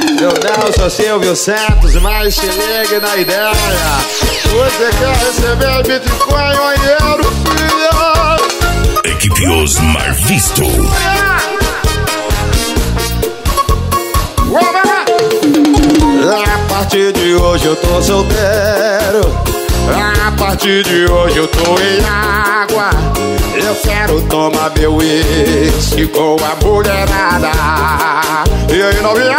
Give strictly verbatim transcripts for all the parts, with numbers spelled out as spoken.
Eu não sou Silvio Santos, mas te ligue na ideia. Você quer receber Bitcoin ou euro, filho? Equipe Osmar Visto. A partir de hoje eu tô solteiro. A partir de hoje eu tô em água. Eu quero tomar meu uísque com a mulherada. E aí, novinha?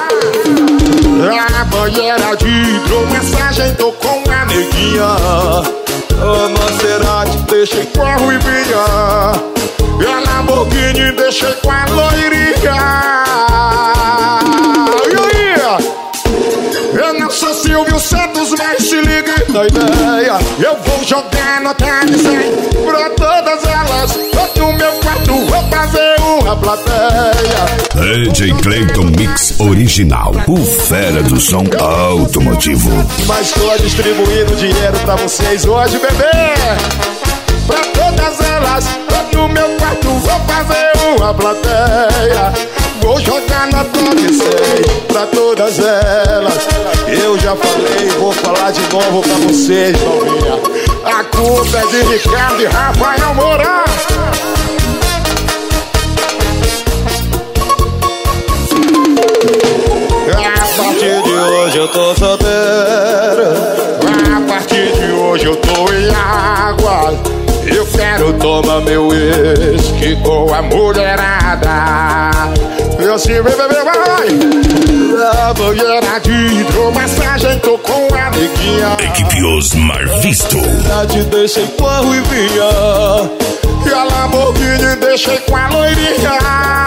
A banheira de hidromassagem tô com a neguinha. Ô Maserati, deixei com a ruivinha. E a Lamborghini deixei com a loirinha. E aí? Eu não sou Silvio Santos, mas se ligue na ideia. Eu vou jogar nota de cem pra todas elas. No meu quarto vou fazer uma plateia. D J Clayton Mix Original, o fera do som automotivo. Mas tô distribuindo dinheiro pra vocês hoje, bebê. Pra todas elas, no meu quarto vou fazer uma plateia. Vou jogar na top cem pra todas elas. Eu já falei, vou falar de novo pra vocês, novinha. A culpa é de Ricardo e Rafael Moura. A partir de hoje eu tô solteiro. A partir de hoje eu tô em água. Eu quero tomar meu uísque com a mulherada. Eu assim, bebê, bebê, vai! A banheira de hidromassagem tô com a neguinha. Equipe Osmar Visto. Já te deixei com a ruivinha. E a Lamborghini deixei com a loirinha.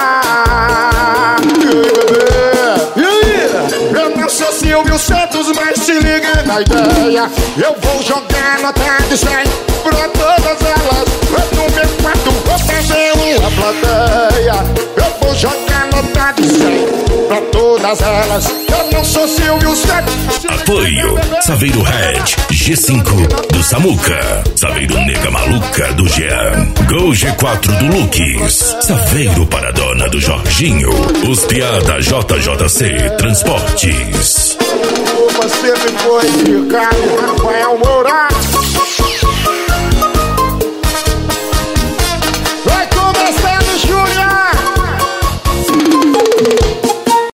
E aí, bebê? E aí? Eu não sou Silvio Santos, mas se ligue na ideia. Eu vou jogar nota de cem pra todas elas. No meu quarto vou fazer uma plateia. Eu vou jogar nota de cem pra todas elas. Eu não sou Silvio Santos. Apoio Saveiro Red, G cinco do Samuca, Saveiro Nega Maluca do Jean, Gol G quatro do Lucas, Saveiro para a dona do Jorginho, os piada J J C Transportes. Você me foi Ricardo Rafael Moura.